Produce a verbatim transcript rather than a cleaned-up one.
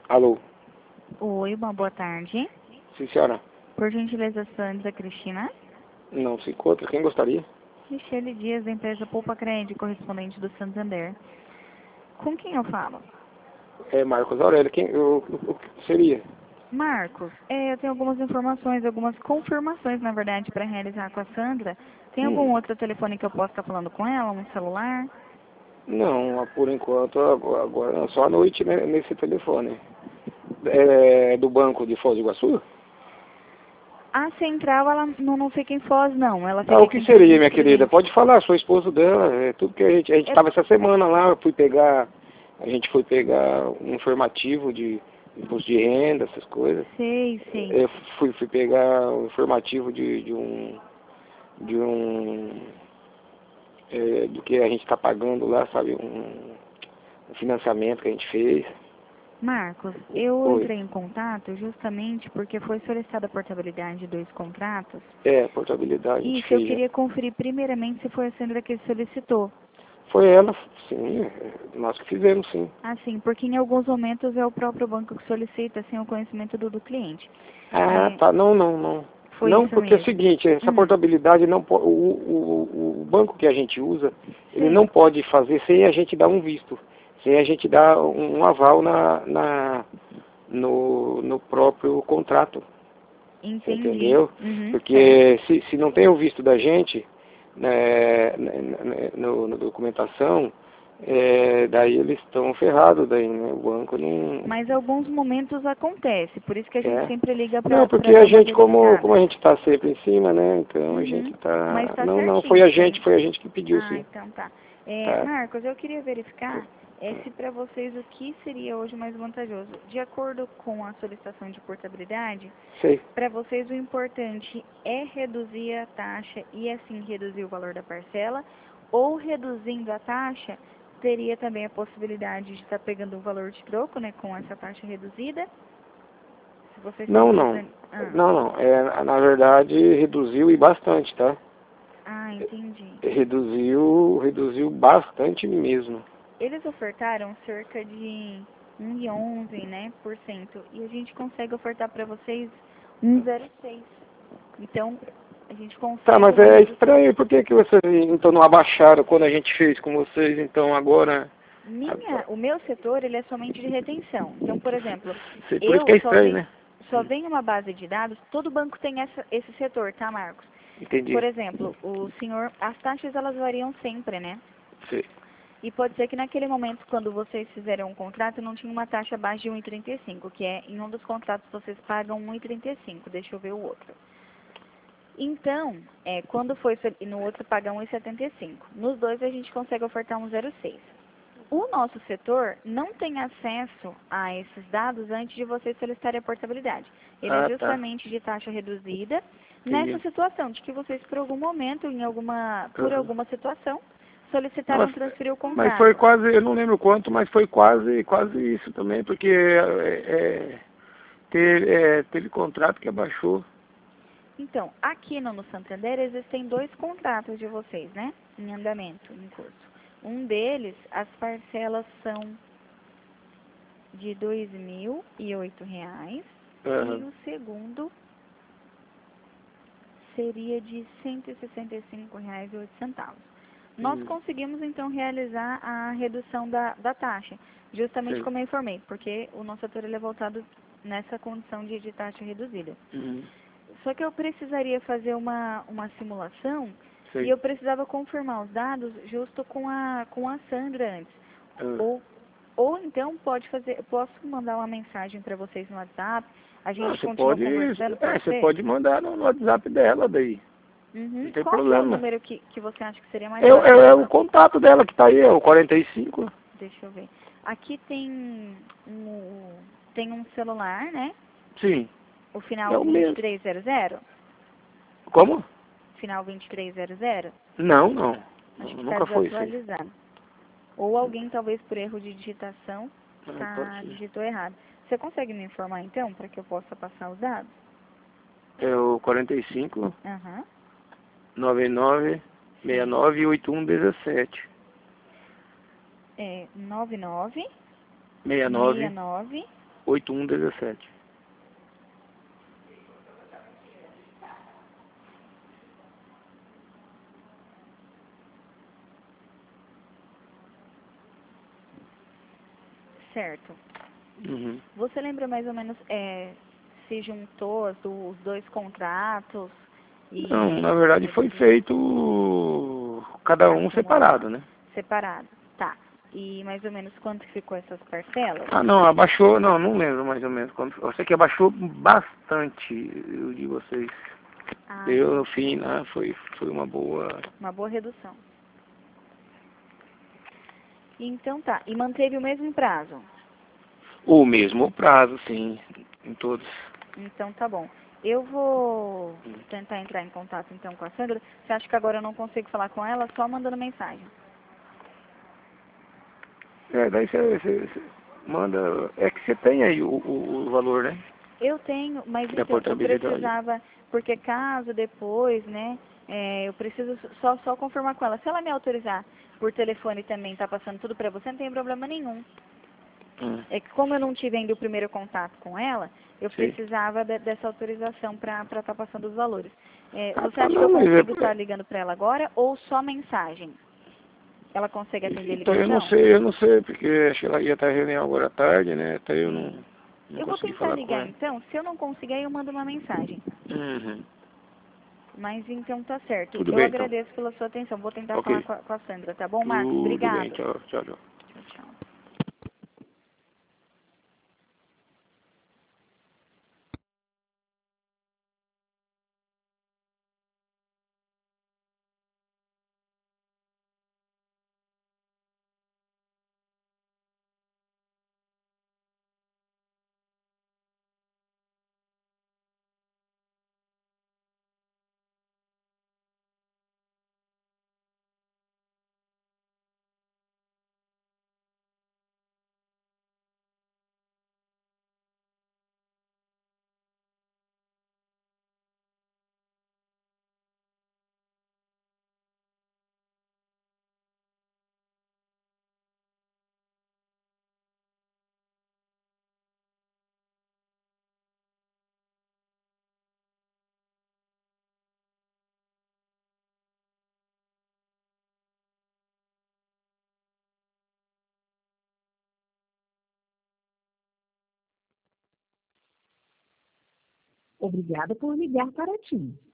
Alô? Oi, uma boa tarde. Sim, senhora. Por gentileza, Sandra Cristina. Não se encontra. Quem gostaria? Michele Dias, da empresa Poupa Crédito, correspondente do Santander. Com quem eu falo? É Marcos Aurélio. Quem o, o, o que seria? Marcos, é, eu tenho algumas informações, algumas confirmações, na verdade, para realizar com a Sandra. Tem algum Hum, outro telefone que eu possa estar falando com ela? Um celular? não, por enquanto, agora, agora não, só à noite, né, nesse telefone. É do banco de Foz do Iguaçu? A central, ela não, não fica em Foz, não. Ela Ah, fica o aqui que em seria, Presidente minha querida? Prudente. Pode falar, sou esposo dela. É tudo que a gente... A gente É, estava essa semana lá, eu fui pegar... A gente foi pegar um informativo de imposto de renda, essas coisas. sei, sei. Eu fui, fui pegar um informativo de, de um... De um... É, do que a gente está pagando lá, sabe? Um, um financiamento que a gente fez. Marcos, eu Oi. entrei em contato justamente porque foi solicitada a portabilidade de dois contratos. É, portabilidade a gente Isso, eu fez. queria conferir primeiramente se foi a Sandra que solicitou. Foi ela, sim, é, nós que fizemos, sim. Assim, porque em alguns momentos é o próprio banco que solicita sem o conhecimento do, do cliente. Ah, É, tá, não, não, não. foi Não, isso porque é o mesmo. seguinte, essa Hum, portabilidade não po- o, o, o banco que a gente usa, ele sei. não pode fazer sem a gente dar um visto, sem a gente dar um, um aval na, na, no, no próprio contrato, você Entendi. entendeu? Uhum, certo. Porque se, se não tem o visto da gente, né, né, no, na documentação, é, daí eles estão ferrados, daí, né, o banco não... Mas alguns momentos acontece, por isso que a gente É. sempre liga Não, para porque dar a uma gente, como, como verificada. a gente está sempre em cima, né? Então a gente Uhum. Mas tá. está Não, não, foi certinho a isso gente, aí. foi a gente que pediu, Ah, sim. então tá. É, Tá? Marcos, eu queria verificar é, se para vocês o que seria hoje mais vantajoso. De acordo com a solicitação de portabilidade, Sei. para vocês o importante é reduzir a taxa e assim reduzir o valor da parcela, ou reduzindo a taxa, teria também a possibilidade de estar pegando o valor de troco, né, com essa taxa reduzida. Se vocês estão Não, não. pensando... Ah, Não, não. É, na verdade, reduziu e bastante, tá? ah, entendi. Reduziu, reduziu bastante mesmo. Eles ofertaram cerca de um vírgula onze, né, por cento, e a gente consegue ofertar para vocês um vírgula zero seis. Então, a gente Tá, consegue mas uma é redução. estranho, por que, que vocês então não abaixaram quando a gente fez com vocês, então agora. Minha, o meu setor, ele é somente de retenção. Então, por exemplo, Por isso que eu é só estranho, venho, né? só venho uma base de dados, todo banco tem essa, esse setor, tá, Marcos? Por Entendi. exemplo, o senhor, as taxas elas variam sempre, né? Sei. E pode ser que naquele momento, quando vocês fizeram um contrato, não tinha uma taxa abaixo de um vírgula trinta e cinco, que é, em um dos contratos vocês pagam um vírgula trinta e cinco, deixa eu ver o outro. Então, é, quando foi, sol- e no outro paga um vírgula setenta e cinco. Nos dois a gente consegue ofertar um vírgula zero seis. O nosso setor não tem acesso a esses dados antes de vocês solicitarem a portabilidade. Ele é Ah, tá. justamente de taxa reduzida nessa Entendi. situação, de que vocês, por algum momento, em alguma, por Uhum. alguma situação, Não, solicitaram mas, transferir o mas foi contrato. quase, eu não lembro quanto, mas foi quase, quase isso também, porque é, é, teve, é, teve contrato que abaixou. Então, aqui no, no Santander existem dois contratos de vocês, né? Em andamento, em curso. Um deles, as parcelas são de dois mil e oito reais e Uhum. o segundo seria de cento e sessenta e cinco reais e oito centavos. Nós Hum, conseguimos então realizar a redução da, da taxa, justamente sei. como eu informei, porque o nosso setor ele é voltado nessa condição de, de taxa reduzida. Uhum. Só que eu precisaria fazer uma, uma simulação e Sei. eu precisava confirmar os dados justo com a, com a Sandra antes. Ah. Ou, ou então pode fazer, posso mandar uma mensagem para vocês no WhatsApp, a Ah, gente você continua pode, conversando, é, pode você ser? pode mandar no, no WhatsApp dela daí. Não Uhum. tem Qual que é o problema. número que, que você acha que seria mais É, o- fácil é, de é o mandar? contato dela que tá aí, é o quarenta e cinco. Deixa eu ver. Aqui tem um, tem um celular, né? Sim, O é final o mesmo. vinte e três zero zero? Como? Final vinte e três zero zero? Não, não. Acho que está Nunca foi isso aí. desatualizado. Ou alguém, talvez por erro de digitação, Ah, pode tá, ser. digitou errado. Você consegue me informar então, para que eu possa passar os dados? É o quarenta e cinco, Aham, noventa e nove, sessenta e sim. nove, oitenta e um, dezessete. É nove nove sessenta e seis nove, nove oito um um sete. Certo. Uhum. Você lembra mais ou menos é, se juntou as do- os dois contratos? E Não, na verdade foi feito cada um separado, né? separado. Tá. E mais ou menos quanto que ficou essas parcelas? Ah, não, abaixou, não, não lembro mais ou menos quanto. Eu sei que abaixou bastante o de vocês. Ah, Eu, no fim, né, foi, foi uma boa... uma boa redução. Então tá. E manteve o mesmo prazo? O mesmo prazo, sim, em todos. Então tá bom. Eu vou tentar entrar em contato então com a Sandra. Você acha que agora eu não consigo falar com ela? Só mandando mensagem. É, daí você, você, você manda... É que você tem aí o, o, o valor, né? Eu tenho, mas Da então, eu portabilidade. precisava, porque caso depois, né, é, eu preciso só, só confirmar com ela. Se ela me autorizar por telefone também, tá passando tudo pra você, não tem problema nenhum. Hum, É que como eu não tive ainda o primeiro contato com ela, eu sei. precisava de, dessa autorização para estar tá passando os valores. É, Ah, você tá, acha que eu não, mas consigo é... estar ligando para ela agora ou só mensagem? Ela consegue atender Então, eu não ligação? sei, eu não sei, porque acho que ela ia estar em reunião agora à tarde, né? Até eu não, não Eu vou consegui tentar falar com ligar ela. então. Se eu não conseguir, aí eu mando uma mensagem. Uhum. Mas então tá certo. Tudo Eu bem, então. agradeço pela sua atenção. Vou tentar falar Ok. com a, com a Sandra, tá bom, Marcos? Tudo bem, Obrigado. tchau, tchau, tchau. Tchau, tchau. Obrigada por ligar para ti.